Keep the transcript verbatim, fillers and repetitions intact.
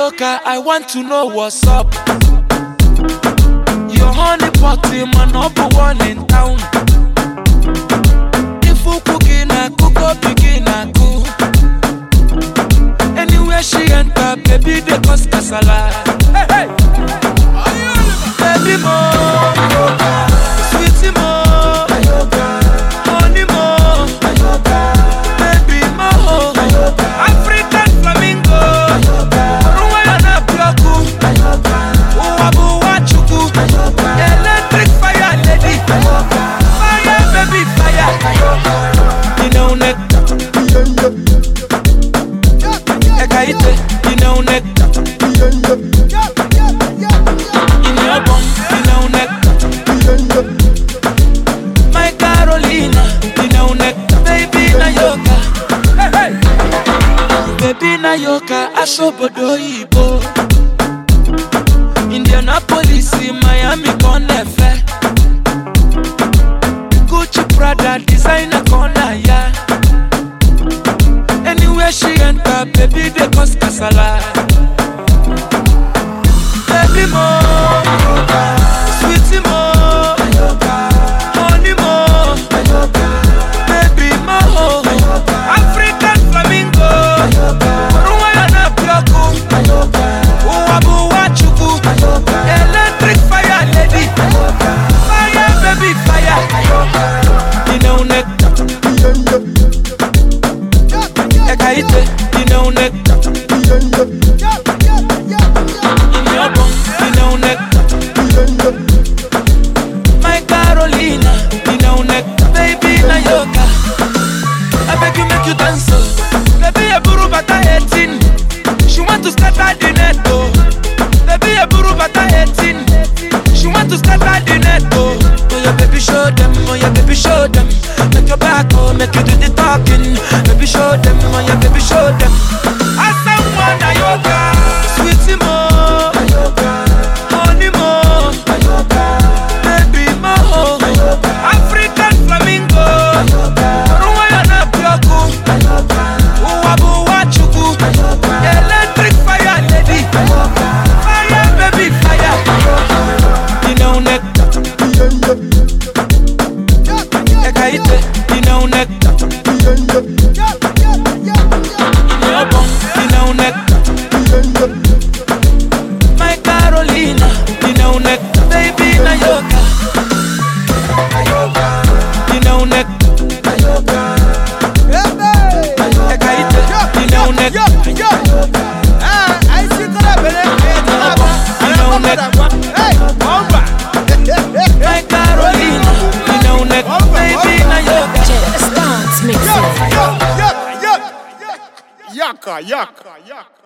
Nayoka, I want to know what's up. Your honey pot in my number one in town. If you cooking a cook up, begin a cook. Anywhere she enter, baby, they cause casala. Hey, hey. Baby mo, sweetie mo, honey mo, baby mo, African flamingo, Rwanda bloku, Uwabu wachuku, electric fire lady, fire baby fire, you know neck, ekaite, you know neck. My Carolina, you know neck, baby Nayoka, hey, hey. Baby Nayoka, Ashobodo Ibo, Indianapolis, Miami, Conefe, Gucci, Prada, designer corner, yeah. Anywhere she enter, baby they cause casala. Baby mo, sweetie mo, honey mo, baby mo, African flamingo, Rwanda bloku, Uwabu wachuku, electric fire lady, fire baby fire, you know neck, ekaite, you know neck. My Carolina, you know neck, baby Nayoka. I beg you make you dance, oh. Baby a buru bata eighteen. She want to scatter the net, oh. Baby a buru bata eighteen. She want to scatter the net, oh. Oh yeah, baby show them, oh yeah, baby show them. Make your back, oh, make you do the talking. Baby show them, oh yeah, baby show them. I someone Nayoka, sweetie mo. African flamingo, Rwanda bloku, Uwabu wachuku, electric fire lady, fire baby fire, you know neck, ekaite, you know neck, you know neck, my Carolina, you know neck, baby Nayoka. You know neck, ekaite, you know neck, I see that you know neck, my Carolina, you know neck, baby Nayoka. Just dance mixing. Yaka, yaka, yaka.